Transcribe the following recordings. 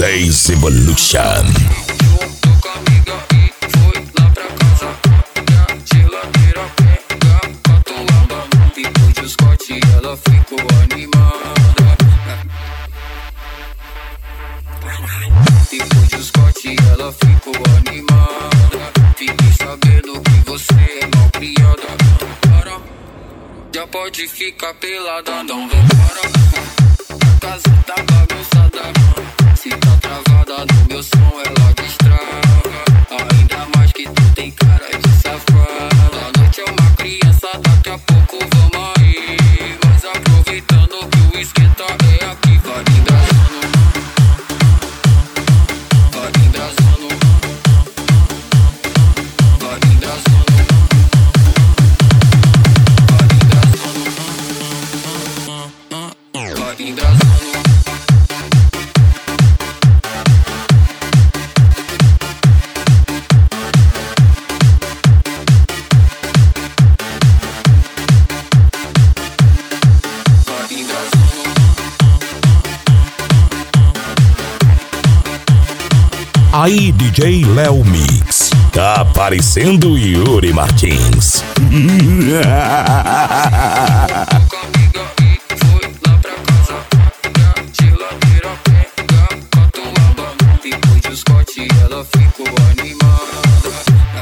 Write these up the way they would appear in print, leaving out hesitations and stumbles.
S10 Evolution. Depois do Scott ela ficou animada. Fiquei sabendo que você é mal criada. Para, já pode ficar pelada. Não vem para, a casa tá bagunçada. Se tá travada no meu som ela destrava. Ainda mais que tu tem cara de safada. A noite é uma criança, daqui a pouco vamos aí. Mas aproveitando que o esquenta é aqui. Vai engraçando. Aí, DJ Léo Mix. Tá aparecendo Yuri Martins. Depois do Scott ela ficou animada.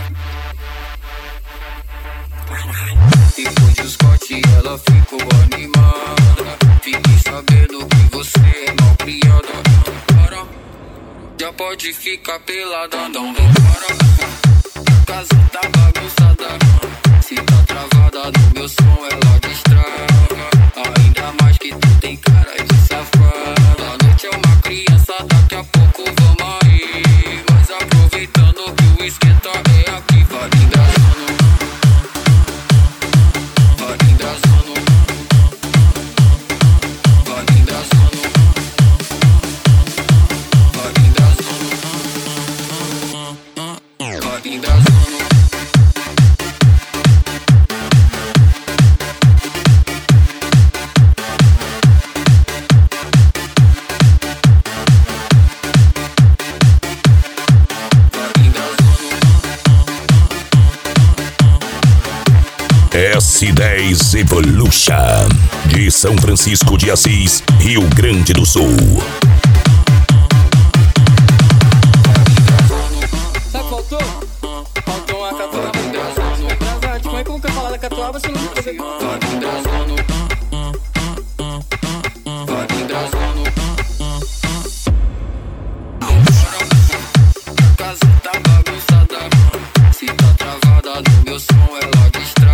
Depois do Scott ela ficou animada. Fiquei sabendo que você é mal criada. Para, já pode ficar pelada. Não vem para, a casa tá bagunçada. Se tá travada no meu som ela destrava. Ainda mais que tu tem cara de safada. A noite é uma criança, daqui a pouco vamos aí. Mas aproveitando que o esquenta é aqui. Vai engraçando. Vai engraçando. Vai engraçando. Vai engraçando. Vai engraçando. S10 Evolution, de São Francisco de Assis, Rio Grande do Sul. Sabe, faltou? Faltou uma catuaba. Como é que eu nunca falar da catuaba se eu não fazer? A casa tá bagunçada. Se tá travada no meu som ela distrai.